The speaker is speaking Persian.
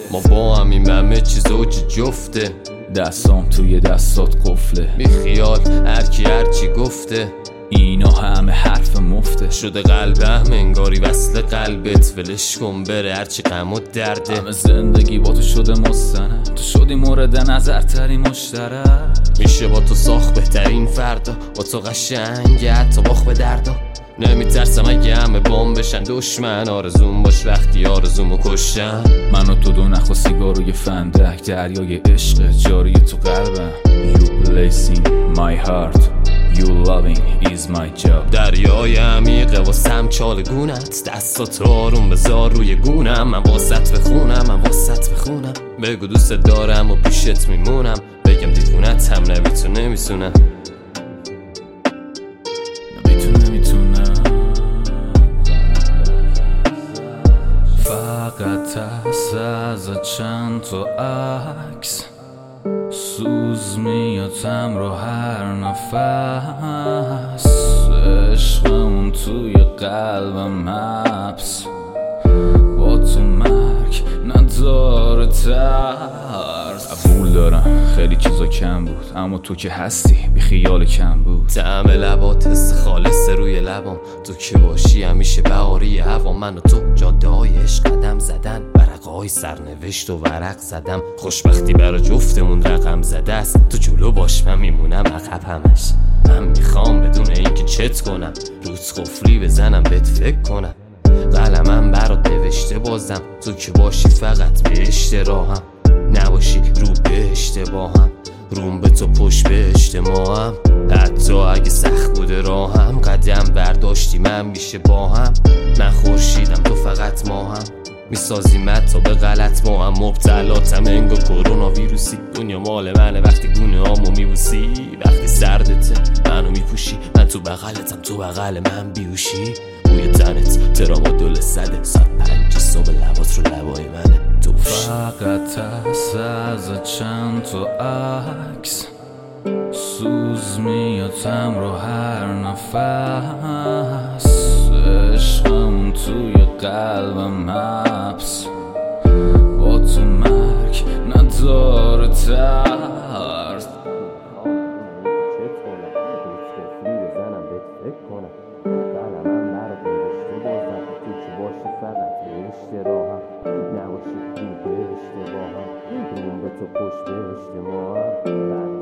ما با همیم همه چیز اوج جفته، دستام توی دستات قفله، بی خیال هرکی هرچی گفته، اینا همه حرف مفته. شده قلبم انگاری وصل قلبت، ولش کن بره هرچی غم و درده. همه زندگی با تو شده مستند، تو شدی مورد نظر ترین مشترک. میشه با تو ساخت بهترین فردا، با تو قشنگه حتی باخت به دردا. نمیترسم اگه همه بام بشن دشمن، آرزوم باش وقتی آرزومو کشتن. من و تو دو نخ و سیگار و یه فندک، دریای عشق جاری تو قلبم. You blessing my heart, you loving is my job. دریای عمیقه واسم چالگونت، دستات آروم بذار روی گونم. من واسط بخونم، بگو دوست دارم و پیشت میمونم. بگم دیوونت هم نمیتونم فقط از چند تا عکس سوز میادم رو هر نفس. عشقمون توی قلبم حبس، با تو مرگ نداره ترس. قبول دارم خیلی چیزا کم بود، اما تو که هستی بی خیال کم بود. طعم لبات حس خالص روی لبام، تو که باشی همیشه بهاری هوا. من و تو جاده های عشق قدم زدن، ورقه های سرنوشت و ورق زدم. خوشبختی برا جفتمون رقم زده است، تو جلو باش من میمونم عقب همش. من میخوام بدون اینکه چت کنم، روت قفلی بزنم بهت فکر کنم. قلمم برات نوشته بازم، تو که باشی فقط به اشتراهم، نباشی رو به اشتباهم. روم به تو پشت به اجتماعم، حتی اگه سخت بوده راهم. قدم برداشتیم همیشه با هم، من خورشیدم تو فقط ماهم. میسازیم حتی به غلط ما هم، مبتلاتم انگو کرونا ویروسی. دنیا مال منه وقتی گونه هامو میبوسی، وقتی سردته منو میپوشی. من تو بغلتم تو بغل من بیوشی. بوی تنت ترامادول 105 صبح لبات رو لبای منه. فقط از چند تا عکس سوز میادم رو هر نفس. عشقمون توی قلبم حبس، با تو مرگ نداره ترس. نباشی رو به اشتباهم، روم به تو پشت به اجتماعم.